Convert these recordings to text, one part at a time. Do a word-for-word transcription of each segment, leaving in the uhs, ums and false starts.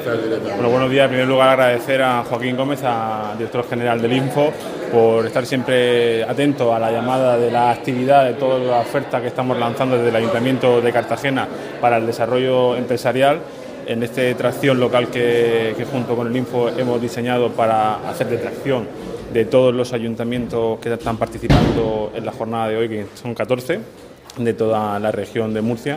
Bueno, buenos días. En primer lugar, agradecer a Joaquín Gómez, a director general del Info, por estar siempre atento a la llamada de la actividad, de toda la oferta que estamos lanzando desde el Ayuntamiento de Cartagena para el desarrollo empresarial, en esta tracción local que, que junto con el Info hemos diseñado para hacer de tracción de todos los ayuntamientos que están participando en la jornada de hoy, que son catorce, de toda la región de Murcia,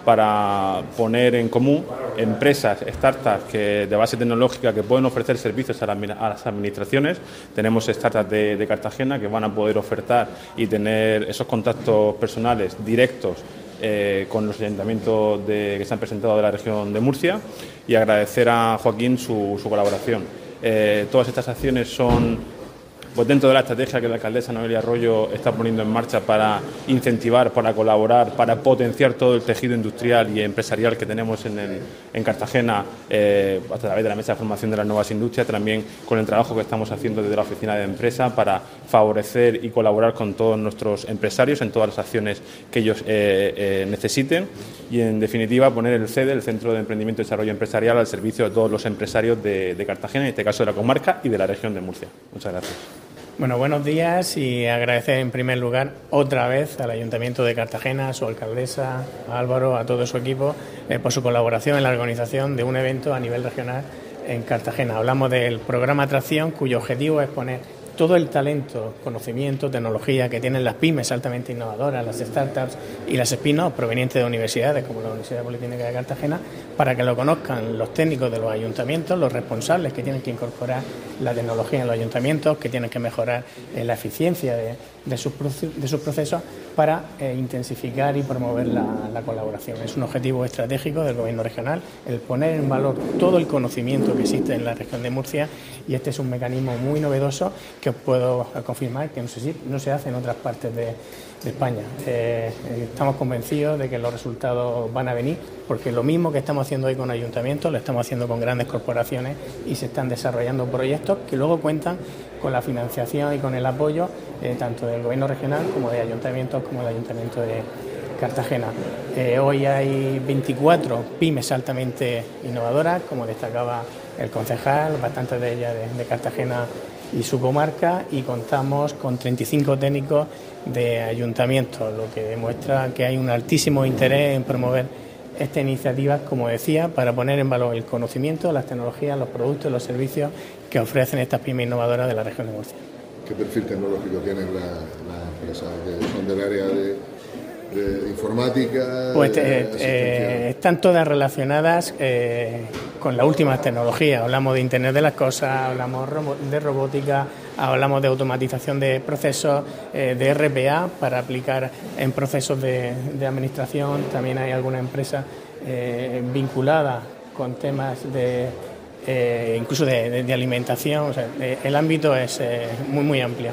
para poner en común empresas, startups que, de base tecnológica, que pueden ofrecer servicios a, la, a las administraciones. Tenemos startups de, de Cartagena que van a poder ofertar y tener esos contactos personales directos eh, con los ayuntamientos de, que se han presentado de la región de Murcia, y agradecer a Joaquín su, su colaboración. Eh, todas estas acciones son pues dentro de la estrategia que la alcaldesa Noelia Arroyo está poniendo en marcha para incentivar, para colaborar, para potenciar todo el tejido industrial y empresarial que tenemos en, el, en Cartagena, eh, a través de la Mesa de Formación de las Nuevas Industrias, también con el trabajo que estamos haciendo desde la Oficina de Empresa para favorecer y colaborar con todos nuestros empresarios en todas las acciones que ellos eh, eh, necesiten, y en definitiva poner el C E D E, el Centro de Emprendimiento y Desarrollo Empresarial, al servicio de todos los empresarios de, de Cartagena, en este caso de la comarca y de la región de Murcia. Muchas gracias. Bueno, buenos días, y agradecer en primer lugar otra vez al Ayuntamiento de Cartagena, a su alcaldesa, a Álvaro, a todo su equipo, eh, por su colaboración en la organización de un evento a nivel regional en Cartagena. Hablamos del programa Atracción, cuyo objetivo es poner todo el talento, conocimiento, tecnología que tienen las pymes altamente innovadoras, las startups y las spin-offs provenientes de universidades como la Universidad Politécnica de Cartagena, para que lo conozcan los técnicos de los ayuntamientos, los responsables que tienen que incorporar la tecnología en los ayuntamientos, que tienen que mejorar eh, la eficiencia de, de, sus, de sus procesos para eh, intensificar y promover la, la colaboración. Es un objetivo estratégico del Gobierno regional el poner en valor todo el conocimiento que existe en la región de Murcia, y este es un mecanismo muy novedoso que os puedo confirmar que no se, no se hace en otras partes de, de España. Eh, estamos convencidos de que los resultados van a venir, porque lo mismo que estamos haciendo hoy con ayuntamientos lo estamos haciendo con grandes corporaciones, y se están desarrollando proyectos que luego cuentan con la financiación y con el apoyo eh, tanto del Gobierno regional como de ayuntamientos como del Ayuntamiento de Cartagena. Eh, hoy hay veinticuatro pymes altamente innovadoras, como destacaba el concejal, bastantes de ellas de, de Cartagena y su comarca, y contamos con treinta y cinco técnicos de ayuntamientos, lo que demuestra que hay un altísimo interés en promover estas iniciativas, como decía, para poner en valor el conocimiento, las tecnologías, los productos y los servicios que ofrecen estas pymes innovadoras de la región de Murcia. ¿Qué perfil tecnológico tienen las la empresas que son del área de, de informática? Pues eh, eh, están todas relacionadas eh, con las últimas tecnologías. Hablamos de Internet de las Cosas, hablamos de robótica, hablamos de automatización de procesos, eh, de R P A para aplicar en procesos de, de administración. También hay alguna empresa eh, vinculada con temas de eh, incluso de, de, de alimentación. O sea, eh, el ámbito es eh, muy muy amplio.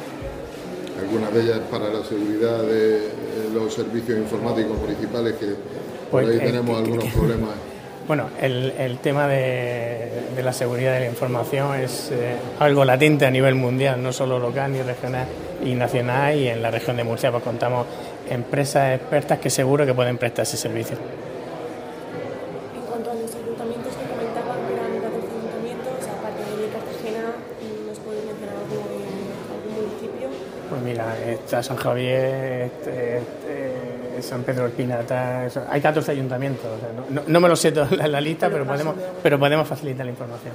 Algunas de ellas para la seguridad de los servicios informáticos municipales, que por pues, ahí eh, tenemos que, algunos que, problemas. Bueno, el, el tema de, de la seguridad de la información es eh, algo latente a nivel mundial, no solo local ni regional y nacional, y en la región de Murcia pues contamos empresas expertas que seguro que pueden prestar ese servicio. En cuanto a los ayuntamientos que comentaban, que eran catorce ayuntamientos, aparte de Cartagena, ¿nos puede mencionar algún, algún municipio? Pues mira, está San Javier, este, este, San Pedro del Pinatar, eso, hay catorce ayuntamientos. O sea, no, no, no me lo sé toda la, la lista, pero, pero podemos, pero podemos facilitar la información.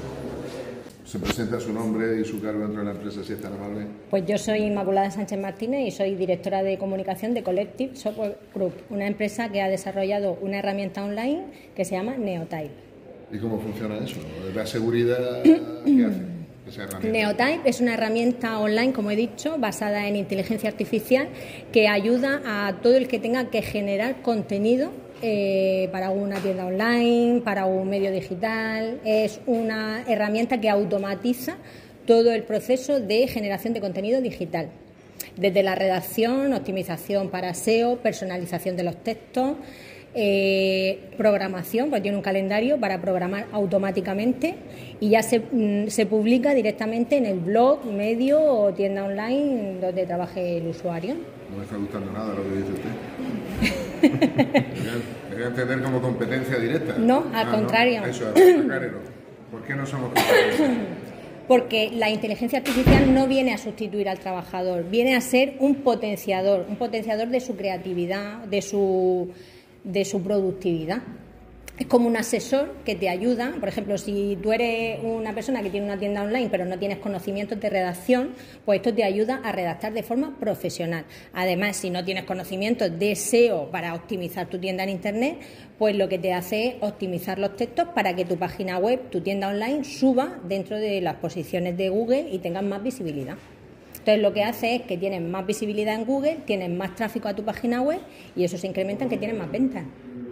Se presenta su nombre y su cargo dentro de la empresa, si es tan amable. Pues yo soy Inmaculada Sánchez Martínez y soy directora de comunicación de Collective Software Group, una empresa que ha desarrollado una herramienta online que se llama Neotype. ¿Y cómo funciona eso? ¿La seguridad qué hace? Neotype es una herramienta online, como he dicho, basada en inteligencia artificial, que ayuda a todo el que tenga que generar contenido eh, para una tienda online, para un medio digital. Es una herramienta que automatiza todo el proceso de generación de contenido digital, desde la redacción, optimización para S E O, personalización de los textos, Eh, programación, pues tiene un calendario para programar automáticamente, y ya se, se publica directamente en el blog, medio o tienda online donde trabaje el usuario. No me está gustando nada lo que dice usted. Debe entender como competencia directa. No, al ah, contrario. No, eso, aclárelo. ¿Por qué no somos competencia? Porque la inteligencia artificial no viene a sustituir al trabajador, viene a ser un potenciador, un potenciador de su creatividad, de su, de su productividad. Es como un asesor que te ayuda. Por ejemplo, si tú eres una persona que tiene una tienda online pero no tienes conocimientos de redacción, pues esto te ayuda a redactar de forma profesional. Además, si no tienes conocimientos de S E O para optimizar tu tienda en Internet, pues lo que te hace es optimizar los textos para que tu página web, tu tienda online, suba dentro de las posiciones de Google y tengas más visibilidad. Entonces, lo que hace es que tienes más visibilidad en Google, tienes más tráfico a tu página web y eso se incrementa en que tienes más ventas.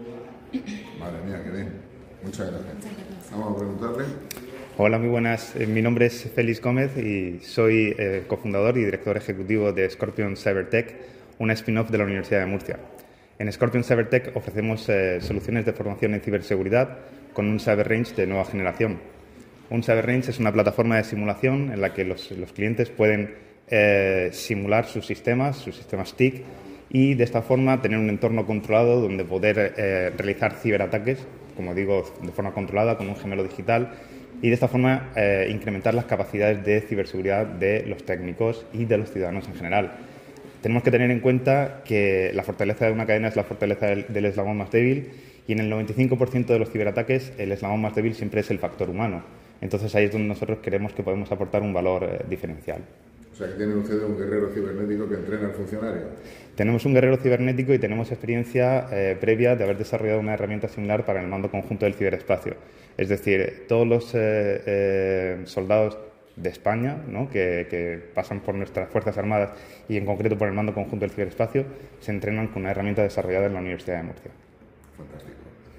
Madre mía, qué bien. Muchas gracias. Vamos a preguntarle. Hola, muy buenas. Eh, Mi nombre es Félix Gómez y soy eh, cofundador y director ejecutivo de Scorpion Cybertech, una spin-off de la Universidad de Murcia. En Scorpion Cybertech ofrecemos eh, soluciones de formación en ciberseguridad con un Cyber Range de nueva generación. Un Cyber Range es una plataforma de simulación en la que los, los clientes pueden eh, simular sus sistemas, sus sistemas T I C, y de esta forma tener un entorno controlado donde poder eh, realizar ciberataques, como digo, de forma controlada con un gemelo digital, y de esta forma eh, incrementar las capacidades de ciberseguridad de los técnicos y de los ciudadanos en general. Tenemos que tener en cuenta que la fortaleza de una cadena es la fortaleza del, del eslabón más débil, y en el noventa y cinco por ciento de los ciberataques el eslabón más débil siempre es el factor humano. Entonces ahí es donde nosotros creemos que podemos aportar un valor eh, diferencial. O sea, que tienen ustedes un guerrero cibernético que entrena al funcionario. Tenemos un guerrero cibernético y tenemos experiencia eh, previa de haber desarrollado una herramienta similar para el mando conjunto del ciberespacio. Es decir, todos los eh, eh, soldados de España, ¿no?, que, que pasan por nuestras Fuerzas Armadas y en concreto por el mando conjunto del ciberespacio, se entrenan con una herramienta desarrollada en la Universidad de Murcia. Fantástico.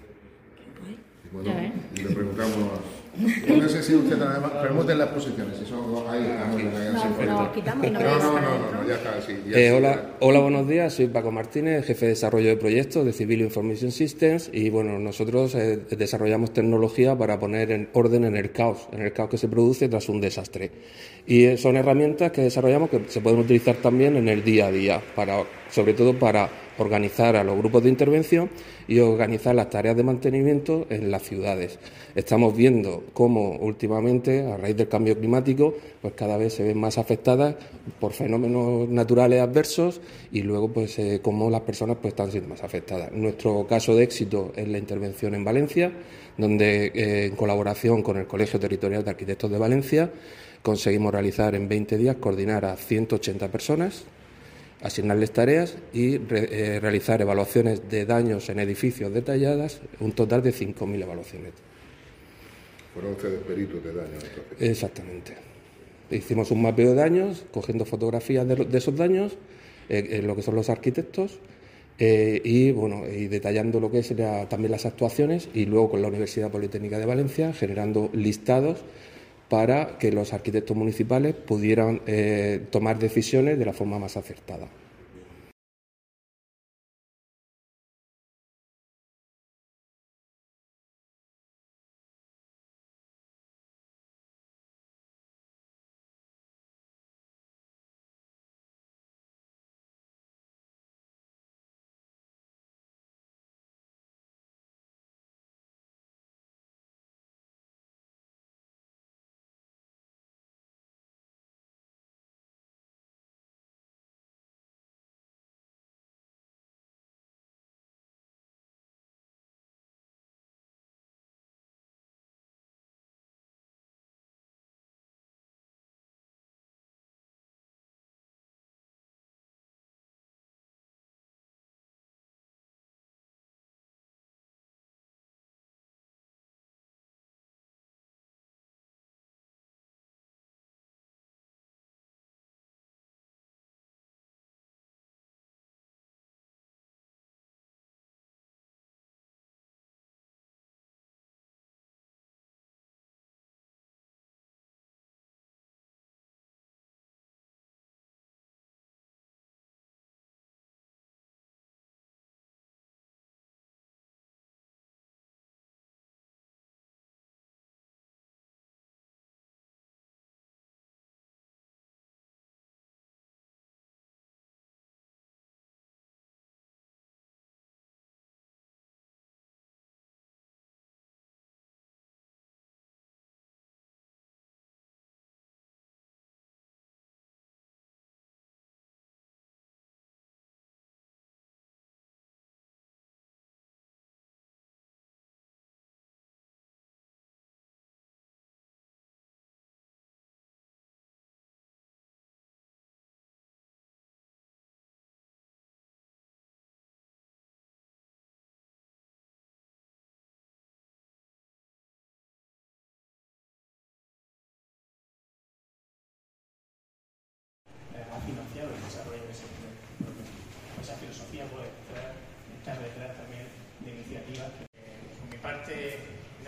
Y bueno, y le preguntamos... No sé si usted además... Pregunten las posiciones, si son ahí, estamos en la No, no, quitamos y no No, no, ves. no, no, ya está, sí. Ya Eh, sí, hola, ya. hola, buenos días. Soy Paco Martínez, jefe de desarrollo de proyectos de Civil Information Systems, y bueno, nosotros eh, desarrollamos tecnología para poner en orden en el caos, en el caos que se produce tras un desastre. Y eh, son herramientas que desarrollamos que se pueden utilizar también en el día a día, para, sobre todo para organizar a los grupos de intervención y organizar las tareas de mantenimiento en las ciudades. Estamos viendo cómo últimamente, a raíz del cambio climático, pues cada vez se ven más afectadas por fenómenos naturales adversos, y luego pues eh, cómo las personas pues están siendo más afectadas. Nuestro caso de éxito es la intervención en Valencia, donde eh, en colaboración con el Colegio Territorial de Arquitectos de Valencia conseguimos realizar en veinte días, coordinar a ciento ochenta personas, asignarles tareas y re, eh, realizar evaluaciones de daños en edificios detalladas, un total de cinco mil evaluaciones. Fueron ustedes peritos de daño, entonces. Exactamente. Hicimos un mapeo de daños, cogiendo fotografías de, de esos daños, eh, eh, lo que son los arquitectos, eh, y bueno, y detallando lo que es la, también las actuaciones, y luego con la Universidad Politécnica de Valencia generando listados para que los arquitectos municipales pudieran eh, tomar decisiones de la forma más acertada.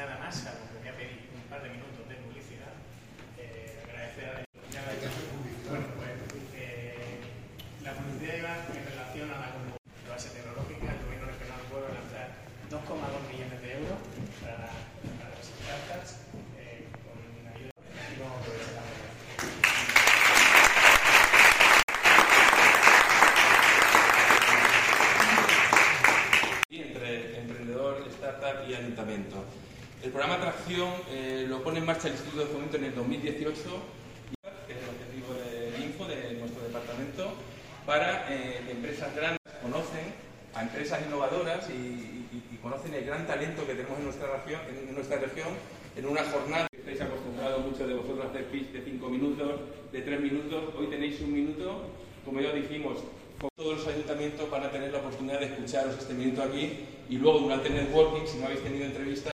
nada más, salvo que voy a pedir un par de minutos de publicidad, eh, agradecer a la... Bueno, pues eh, la publicidad iba en relación a la base tecnológica. El gobierno regional puede lanzar dos coma dos millones de euros para, para las startups eh, con ayuda y vamos a aprovechar la verdad. Entre emprendedor, startup y ayuntamiento. El programa Tracción eh, lo pone en marcha el Instituto de Fomento en el dos mil dieciocho, que es el objetivo del Info, de nuestro departamento, para eh, que empresas grandes conocen a empresas innovadoras y, y, y conocen el gran talento que tenemos en nuestra región, en nuestra región, en una jornada. Estáis acostumbrados muchos de vosotros a hacer pitch de cinco minutos, de tres minutos, hoy tenéis un minuto, como ya dijimos. Todos los ayuntamientos van a tener la oportunidad de escucharos este minuto aquí y luego durante el networking, si no habéis tenido entrevistas,